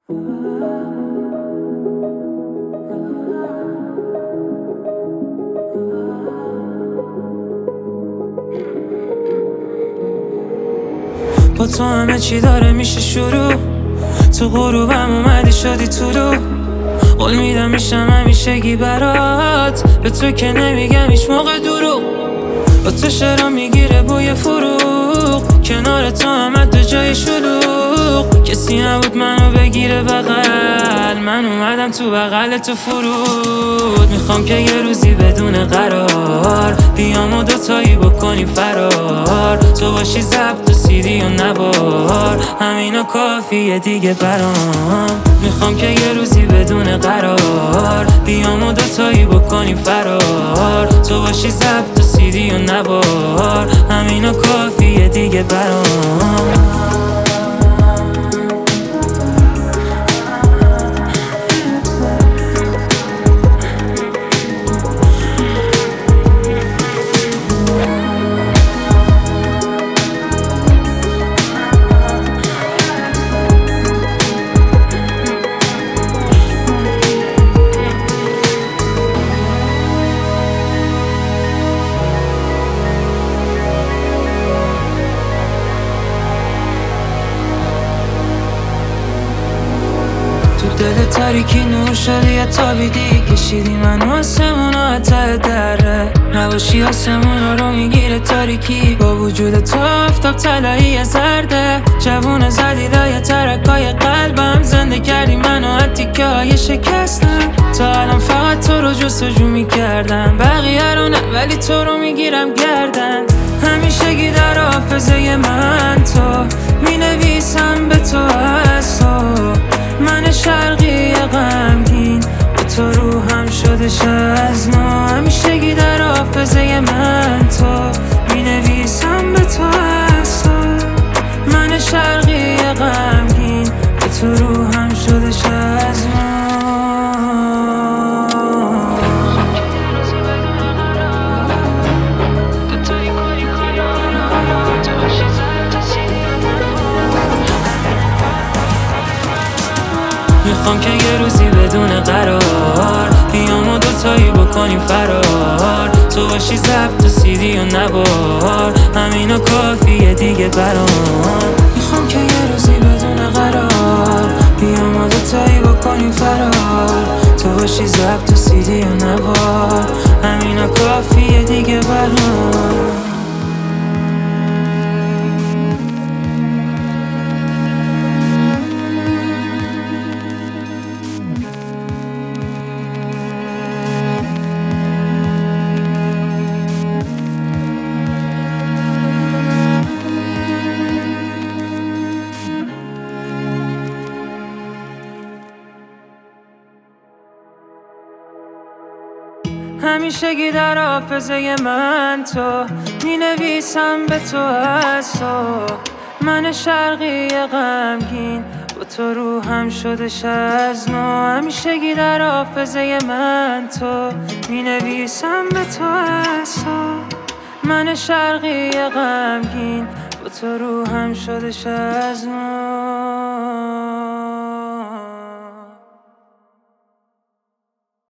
با تو همه چی داره میشه شروع، تو غروبم اومدی شدی طلوع. قول میدم میشم همیشگی برات، به تو که نمیگم هیچ موقع دروغ. با تو شعرام میگیره بوی فروغ، کنار تو همه دو جای شلوغ. کسی نبود منو بگیره بغل، من اومدم تو بغل تو فرود. میخوام که یه روزی بدون قرار بیام و دوتایی بکنیم فرار. تو باشی ضبط و سیدی و نوار، همینا کافیه دیگه برام. میخوام که یه روزی بدون قرار بیام و دوتایی بکنیم فرار. تو باشی ضبط و سیدی و نوار، همینا کافیه دیگه برام. دل تاریکی نور شدی یا تابیدی، کشیدی منو آسمون و ته دره. نباشی آسمون رو میگیره تاریکی، با وجود تو آفتاب طلایی زرده. جوون زدی لای ترکای قلبم، زنده کردی منو از تیکه های شکستم. تا الان فقط تو رو جستجو میکردم، بقیه رو نه ولی تو رو میگیرم گردن. همیشگی در حافظه من تو مینویسم به تو از تو. من شرقی غمگین به تو روحم شدش از نو. همیشگی در حافظه من تو مینویسم به تو از تو. من شرقی غمگین به تو روحم شدش از نو. میخوام که یه روزی بدون قرار بیام و دوتایی بکنیم فرار. تو باشی ضبط و سیدی و نوار، همینا کافیه دیگه برام. میخوام که یه روزی بدون قرار بیام و دوتایی بکنیم فرار. تو باشی ضبط و سیدی و نوار، همینا کافیه دیگه برام. همیشگی در حافظه من تو مینویسم به تو از تو. من شرقی غمگین با تو روحم شدش از نو. همیشگی در حافظه من تو مینویسم به تو از تو. من شرقی غمگین با تو روحم شدش از نو.